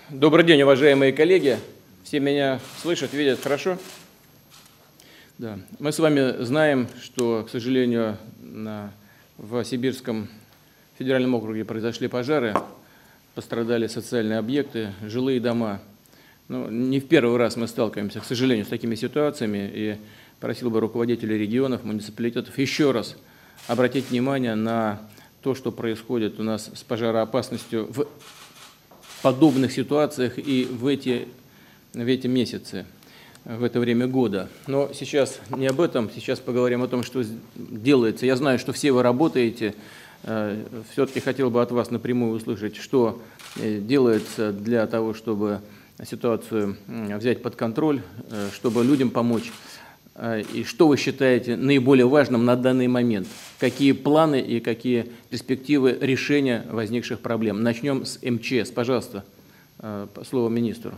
Добрый день, уважаемые коллеги. Все меня слышат, видят хорошо? Да. Мы с вами знаем, что, к сожалению, в Сибирском федеральном округе произошли пожары, пострадали социальные объекты, жилые дома. Не в первый раз мы сталкиваемся, к сожалению, с такими ситуациями, и просил бы руководителей регионов, муниципалитетов еще раз обратить внимание на то, что происходит у нас с пожароопасностью в подобных ситуациях и в эти месяцы, в это время года. Но сейчас не об этом, сейчас поговорим о том, что делается. Я знаю, что все вы работаете, все-таки хотел бы от вас напрямую услышать, что делается для того, чтобы ситуацию взять под контроль, чтобы людям помочь. И что вы считаете наиболее важным на данный момент? Какие планы и какие перспективы решения возникших проблем? Начнем с МЧС. Пожалуйста, слово министру.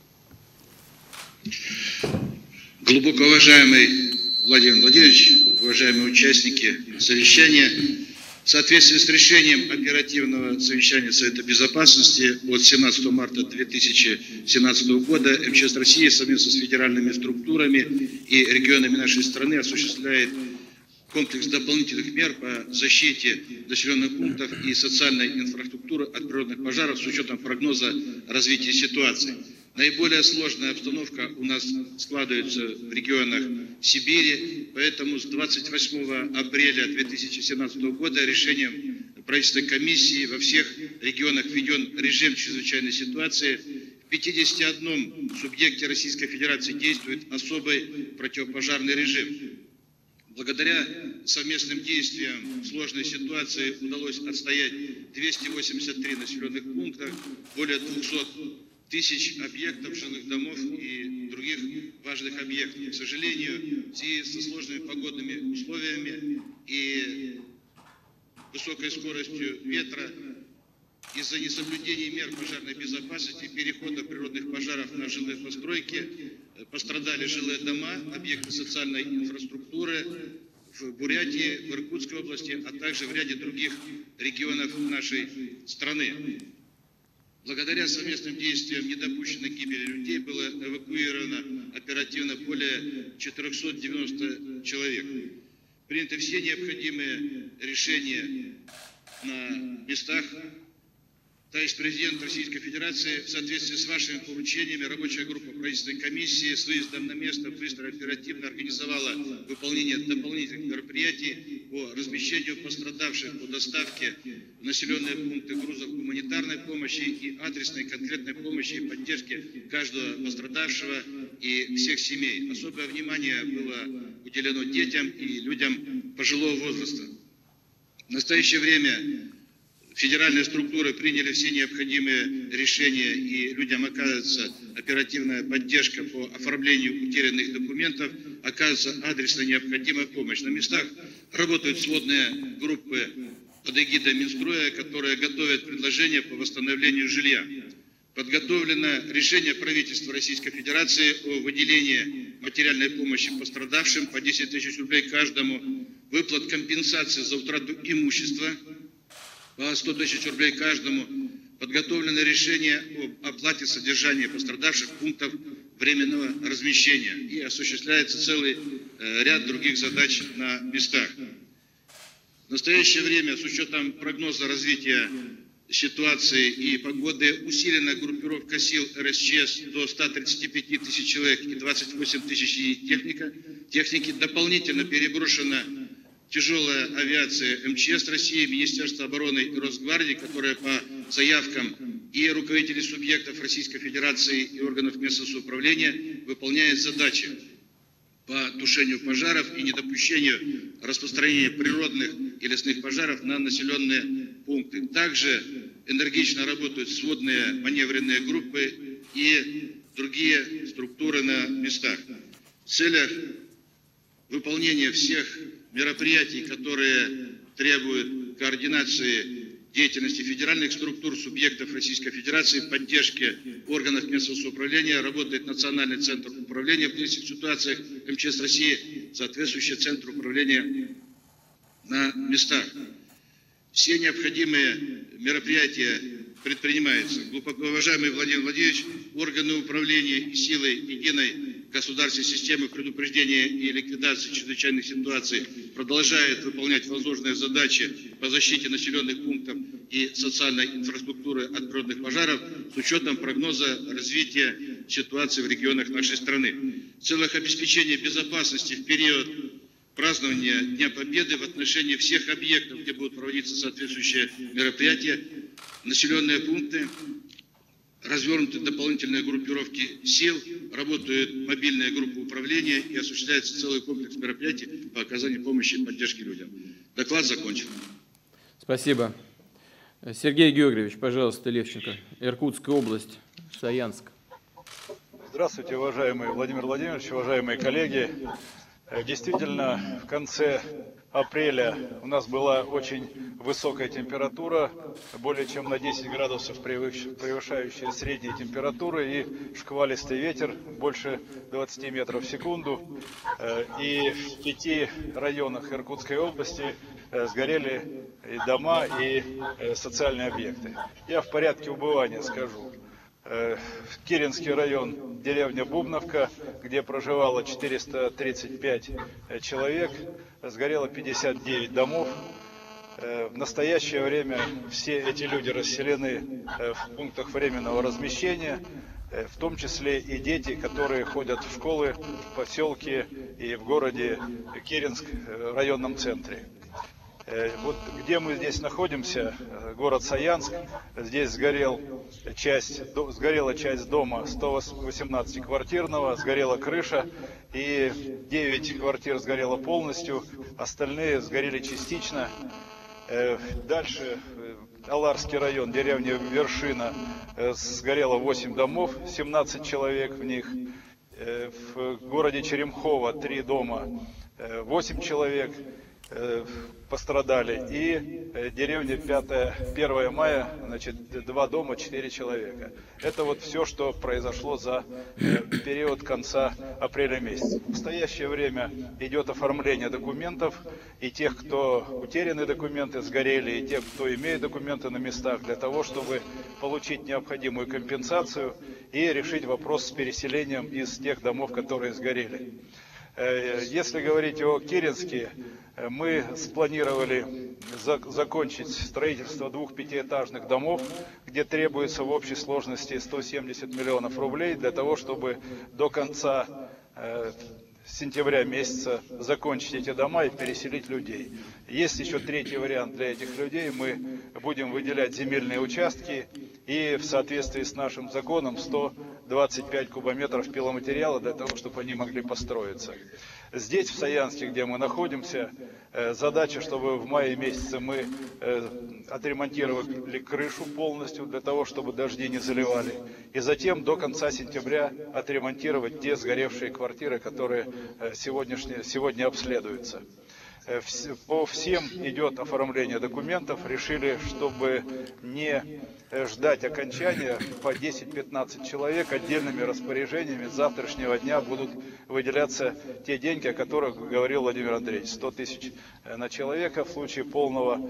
Глубоко уважаемый Владимир Владимирович, уважаемые участники совещания, в соответствии с решением оперативного совещания Совета Безопасности от 17 марта 2017 года МЧС России совместно с федеральными структурами и регионами нашей страны осуществляет комплекс дополнительных мер по защите населенных пунктов и социальной инфраструктуры от природных пожаров с учетом прогноза развития ситуации. Наиболее сложная обстановка у нас складывается в регионах Сибири, поэтому с 28 апреля 2017 года решением правительственной комиссии во всех регионах введен режим чрезвычайной ситуации. В 51 субъекте Российской Федерации действует особый противопожарный режим. Благодаря совместным действиям в сложной ситуации удалось отстоять 283 населенных пункта, более 200 тысяч объектов, жилых домов и других важных объектов. К сожалению, в связи со сложными погодными условиями и высокой скоростью ветра, из-за несоблюдения мер пожарной безопасности и перехода природных пожаров на жилые постройки пострадали жилые дома, объекты социальной инфраструктуры в Бурятии, в Иркутской области, а также в ряде других регионов нашей страны. Благодаря совместным действиям недопущенной гибели людей было эвакуировано оперативно более 490 человек. Приняты все необходимые решения на местах. Товарищ президент Российской Федерации, в соответствии с вашими поручениями, рабочая группа правительственной комиссии с выездом на место быстро и оперативно организовала выполнение дополнительных мероприятий по размещению пострадавших, по доставке в населенные пункты грузов гуманитарной помощи и адресной конкретной помощи и поддержки каждого пострадавшего и всех семей. Особое внимание было уделено детям и людям пожилого возраста. В настоящее время федеральные структуры приняли все необходимые решения, и людям оказывается оперативная поддержка по оформлению утерянных документов, оказывается адресная необходимая помощь. На местах работают сводные группы под эгидой Минстроя, которые готовят предложения по восстановлению жилья. Подготовлено решение правительства Российской Федерации о выделении материальной помощи пострадавшим по 10 тысяч рублей каждому, выплат компенсации за утрату имущества по 100 тысяч рублей каждому. Подготовлено решение об оплате содержания пострадавших пунктов временного размещения и осуществляется целый ряд других задач на местах. В настоящее время, с учетом прогноза развития ситуации и погоды, усилена группировка сил РСЧС до 135 тысяч человек и 28 тысяч единиц техники. Дополнительно переброшена тяжелая авиация МЧС России, Министерства обороны и Росгвардии, которые по заявкам и руководителей субъектов Российской Федерации и органов местного самоуправления выполняет задачи по тушению пожаров и недопущению распространения природных и лесных пожаров на населенные пункты. Также энергично работают сводные маневренные группы и другие структуры на местах. В целях выполнения всех мероприятий, которые требуют координации деятельности федеральных структур, субъектов Российской Федерации, поддержки органов местного самоуправления, работает Национальный центр управления в кризисных ситуациях МЧС России, соответствующий центр управления на местах. Все необходимые мероприятия предпринимается. Глубоко уважаемый Владимир Владимирович, органы управления и силы единой государственной системы предупреждения и ликвидации чрезвычайных ситуаций продолжают выполнять возложенные задачи по защите населенных пунктов и социальной инфраструктуры от природных пожаров с учетом прогноза развития ситуации в регионах нашей страны. В целях обеспечения безопасности в период празднования Дня Победы в отношении всех объектов, где будут проводиться соответствующие мероприятия, населенные пункты, развернуты дополнительные группировки сил, работают мобильные группы управления и осуществляется целый комплекс мероприятий по оказанию помощи и поддержки людям. Доклад закончен. Спасибо. Сергей Георгиевич, пожалуйста, Левченко, Иркутская область, Саянск. Здравствуйте, уважаемый Владимир Владимирович, уважаемые коллеги. Действительно, в конце апреля у нас была очень высокая температура, более чем на 10 градусов превышающая средние температуры, и шквалистый ветер больше 20 метров в секунду. И в 5 районах Иркутской области сгорели и дома, и социальные объекты. Я в порядке убывания скажу. Киренский район, деревня Бубновка, где проживало 435 человек, сгорело 59 домов. В настоящее время все эти люди расселены в пунктах временного размещения, в том числе и дети, которые ходят в школы в поселке и в городе Киренск, районном центре. Вот где мы здесь находимся, город Саянск, здесь сгорела часть дома 118-квартирного, сгорела крыша, и 9 квартир сгорело полностью, остальные сгорели частично. Дальше Аларский район, деревня Вершина, сгорело 8 домов, 17 человек в них. В городе Черемхово 3 дома, 8 человек пострадали, и деревня 1 мая, значит, 2 дома, 4 человека. Это вот все, что произошло за период конца апреля месяца. В настоящее время идет оформление документов, и тех, кто утеряны документы, сгорели, и тех, кто имеет документы на местах, для того, чтобы получить необходимую компенсацию и решить вопрос с переселением из тех домов, которые сгорели. Если говорить о Киренске, мы спланировали закончить строительство 2 пятиэтажных домов, где требуется в общей сложности 170 миллионов рублей для того, чтобы до конца сентября месяца закончить эти дома и переселить людей. Есть еще третий вариант для этих людей. Мы будем выделять земельные участки и в соответствии с нашим законом 125 кубометров пиломатериала для того, чтобы они могли построиться. Здесь, в Саянске, где мы находимся, задача, чтобы в мае месяце мы отремонтировали крышу полностью для того, чтобы дожди не заливали. И затем до конца сентября отремонтировать те сгоревшие квартиры, которые сегодня обследуются. По всем идет оформление документов. Решили, чтобы не ждать окончания, по 10-15 человек отдельными распоряжениями с завтрашнего дня будут выделяться те деньги, о которых говорил Владимир Андреевич. 100 тысяч на человека в случае полного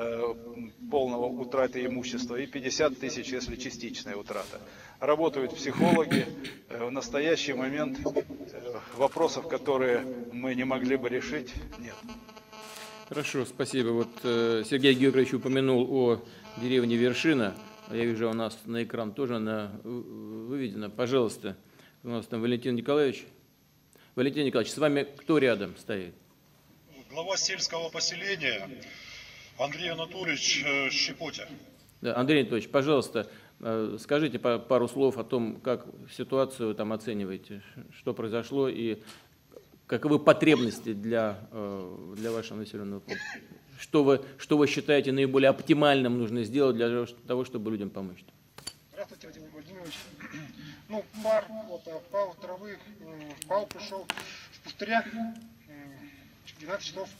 утраты имущества и 50 тысяч, если частичная утрата. Работают психологи. В настоящий момент вопросов, которые мы не могли бы решить, нет. Хорошо, спасибо. Вот Сергей Георгиевич упомянул о деревне Вершина. Я вижу, у нас на экран тоже она выведена. Пожалуйста, у нас там Валентин Николаевич. Валентин Николаевич, с вами кто рядом стоит? Глава сельского поселения Андрей Анатольевич Щепотя. Да, Андрей Анатольевич, пожалуйста, скажите пару слов о том, как ситуацию там оцениваете, что произошло и каковы потребности для вашего населенного пункта. Что вы считаете наиболее оптимальным нужно сделать для того, чтобы людям помочь? Здравствуйте, Владимир Владимирович. Ну, пар, пал травы, пал пришел с пустыря 12 часов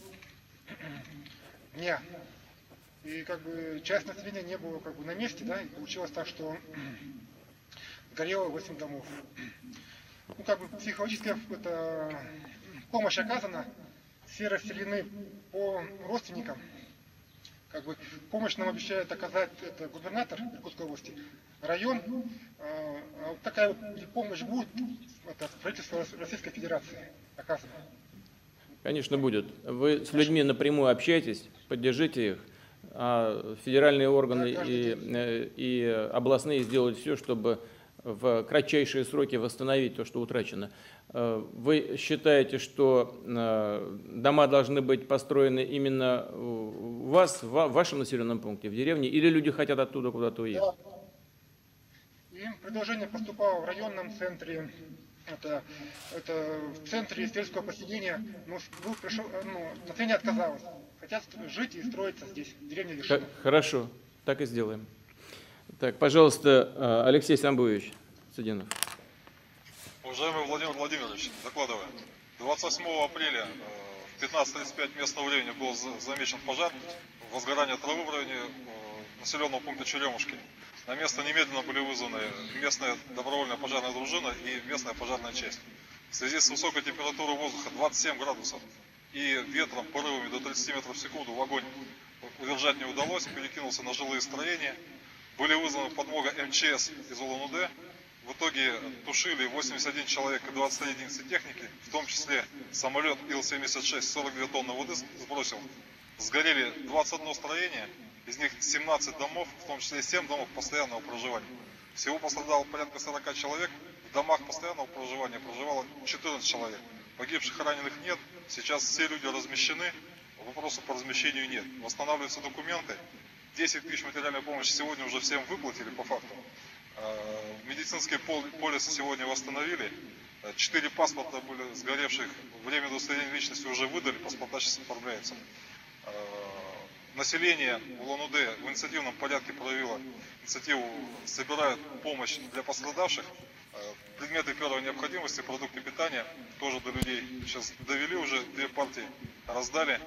дня. И как бы часть населения не было как бы на месте, да, и получилось так, что горело 8 домов. Ну, как бы психологическая помощь оказана, все расселены по родственникам. Как бы помощь нам обещает оказать это губернатор Иркутской области, район. Вот такая вот помощь будет, это правительство Российской Федерации оказывает. Конечно, будет. Вы с людьми напрямую общаетесь, поддержите их, а федеральные органы и областные сделают все, чтобы в кратчайшие сроки восстановить то, что утрачено. Вы считаете, что дома должны быть построены именно у вас, в вашем населенном пункте, в деревне, или люди хотят оттуда куда-то уехать? Да. Им предложение поступало в районном центре, это в центре сельского поселения, но население отказалось. Хотят жить и строиться здесь, в деревне Вершина. Хорошо, так и сделаем. Так, пожалуйста, Алексей Самбуевич Цыдинов. Уважаемый Владимир Владимирович, докладываю. 28 апреля в 15:35 местного времени был замечен пожар, возгорание травы в районе населенного пункта Черемушки. На место немедленно были вызваны местная добровольная пожарная дружина и местная пожарная часть. В связи с высокой температурой воздуха 27 градусов и ветром, порывами до 30 метров в секунду огонь удержать не удалось, перекинулся на жилые строения. Были вызваны подмога МЧС из Улан-Удэ. В итоге тушили 81 человек и 23 единицы техники, в том числе самолет Ил-76 42 тонны воды сбросил. Сгорели 21 строение, из них 17 домов, в том числе 7 домов постоянного проживания. Всего пострадало порядка 40 человек, в домах постоянного проживания проживало 14 человек. Погибших и раненых нет, сейчас все люди размещены, вопросов по размещению нет. Восстанавливаются документы, 10 тысяч материальной помощи сегодня уже всем выплатили по факту. Медицинские полисы сегодня восстановили. 4 паспорта были сгоревших, время удостоверения личности уже выдали, паспорта сейчас оформляются. Население Улан-Удэ в инициативном порядке проявило инициативу, собирают помощь для пострадавших. Предметы первой необходимости, продукты питания тоже до людей сейчас довели уже, 2 партии раздали.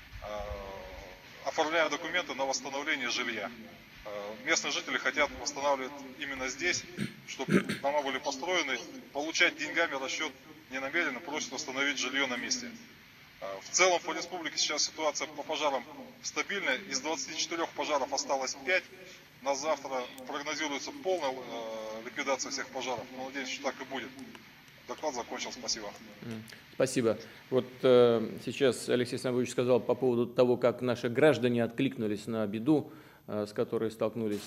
Оформляем документы на восстановление жилья. Местные жители хотят восстанавливать именно здесь, чтобы дома были построены, получать деньгами расчет не намеренно, просят восстановить жилье на месте. В целом по республике сейчас ситуация по пожарам стабильная. Из 24 пожаров осталось 5. На завтра прогнозируется полная ликвидация всех пожаров. Но надеюсь, что так и будет. Доклад закончил. Спасибо. Спасибо. Вот сейчас Алексей Самбуевич сказал по поводу того, как наши граждане откликнулись на беду, с которой столкнулись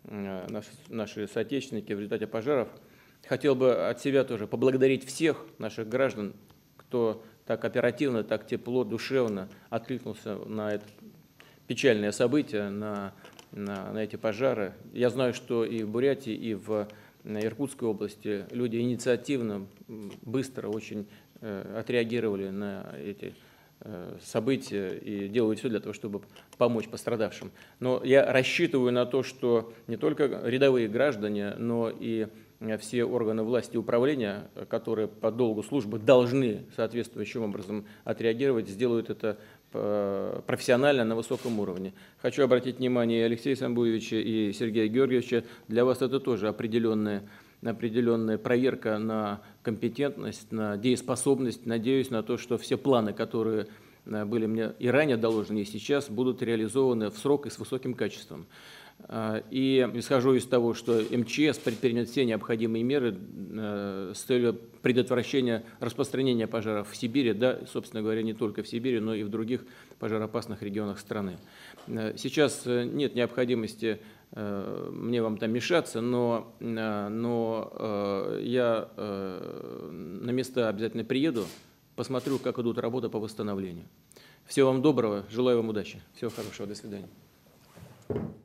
наши соотечественники в результате пожаров. Хотел бы от себя тоже поблагодарить всех наших граждан, кто так оперативно, так тепло, душевно откликнулся на это печальное событие, на эти пожары. Я знаю, что и в Бурятии, и в Иркутской области люди инициативно, быстро очень отреагировали на эти события и делают все для того, чтобы помочь пострадавшим. Но я рассчитываю на то, что не только рядовые граждане, но и все органы власти и управления, которые по долгу службы должны соответствующим образом отреагировать, сделают это профессионально на высоком уровне. Хочу обратить внимание Алексея Самбуевича и Сергея Георгиевича. Для вас это тоже определенная проверка на компетентность, на дееспособность. Надеюсь на то, что все планы, которые были мне и ранее доложены, и сейчас будут реализованы в срок и с высоким качеством. И исхожу из того, что МЧС предпримет все необходимые меры с целью предотвращения распространения пожаров в Сибири, да, собственно говоря, не только в Сибири, но и в других пожароопасных регионах страны. Сейчас нет необходимости мне вам там мешаться, но я на места обязательно приеду, посмотрю, как идут работы по восстановлению. Всего вам доброго, желаю вам удачи. Всего хорошего, до свидания.